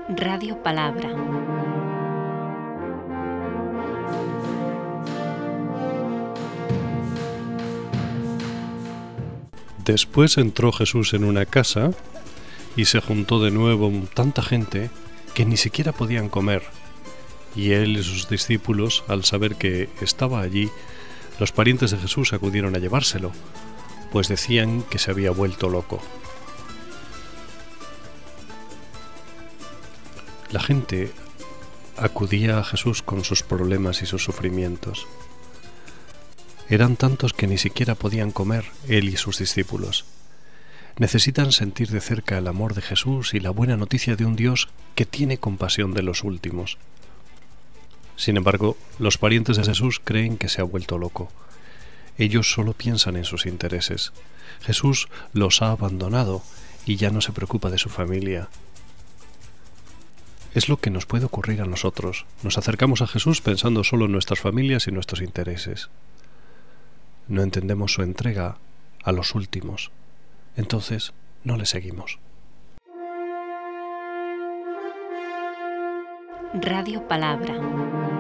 Radio Palabra. Después entró Jesús en una casa y se juntó de nuevo tanta gente que ni siquiera podían comer. Y él y sus discípulos, al saber que estaba allí, los parientes de Jesús acudieron a llevárselo, pues decían que se había vuelto loco. La gente acudía a Jesús con sus problemas y sus sufrimientos. Eran tantos que ni siquiera podían comer él y sus discípulos. Necesitan sentir de cerca el amor de Jesús y la buena noticia de un Dios que tiene compasión de los últimos. Sin embargo, los parientes de Jesús creen que se ha vuelto loco. Ellos solo piensan en sus intereses. Jesús los ha abandonado y ya no se preocupa de su familia. Es lo que nos puede ocurrir a nosotros. Nos acercamos a Jesús pensando solo en nuestras familias y nuestros intereses. No entendemos su entrega a los últimos. Entonces, no le seguimos. Radio Palabra.